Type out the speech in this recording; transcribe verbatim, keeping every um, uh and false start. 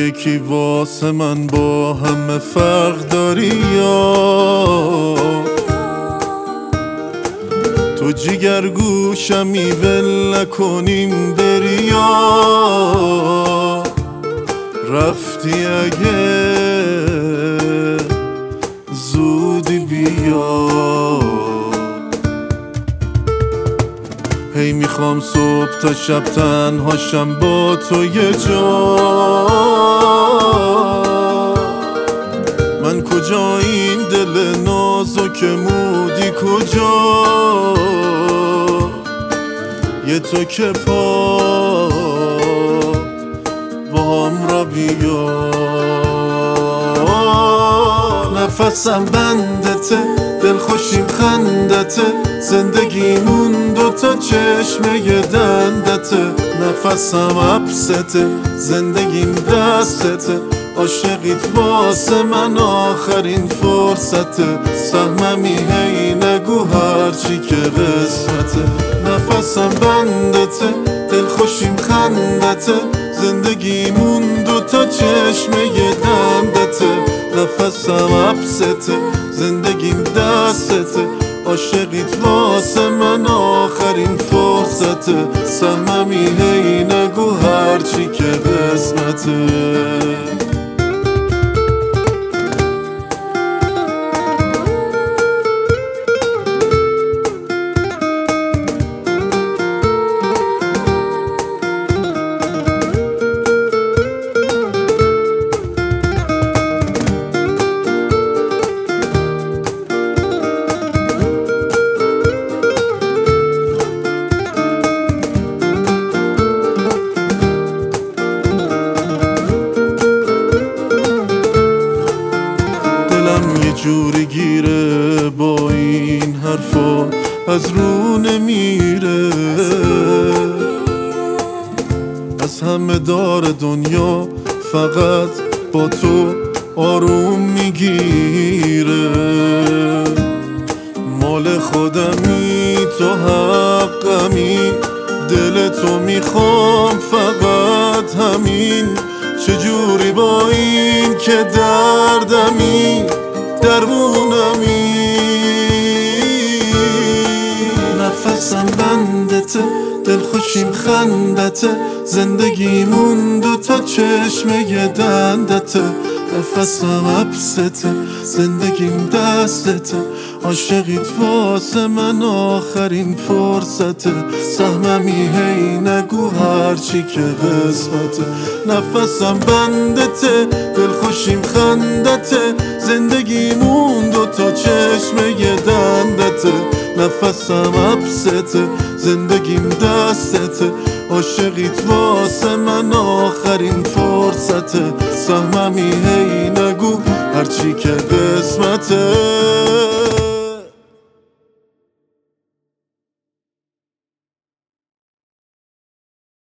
یکی واسه من با همه فرق داری یا تو جگر گوشمی ول نکنیم بری یا رفتی اگه زودی بیا. هی میخوام صبح تا شب تنهاشم با تو یه جا، من کجا این دل نازک مودی کجا، یه تو که پا با هم را بیا. نفسم بندته دل خوشیم خندته، زندگیمون دوتا چشمه دندته. نفسم عبسته زندگیم دستته، عاشقیت واسه من آخرین فرصته. سهممی هی نگو هرچی که قسمته. نفسم بندته دل خوشیم خندته، زندگیمون دوتا چشمه دندته. نفسم عبسته زندگیم دستته، عاشقیت واسه من آخرین فرصته. سهممی هی نگو هرچی که قسمته. جوری گیره با این حرفا از رو نمیره، از همه دار دنیا فقط با تو آروم میگیره. مال خودمی تو حقمی، دل تو میخوام فقط همین. چجوری با این که دردمی درمونمی. نفسم بندته دل خوشیم خندته، زندگیمون دوتا چشمه دندته. نفسم عبسته زندگیم دستته، عاشقیت واسه من آخرین فرصته. سهممی هی نگو هرچی که قسمته. نفسم بندته دل خوشیم خندته، زندگیمون دوتا چشمه دندته. نفسم عبسته زندگیم دستته، عاشقیت واسه من آخرین فرصته. سهممی هی نگو هرچی که قسمته.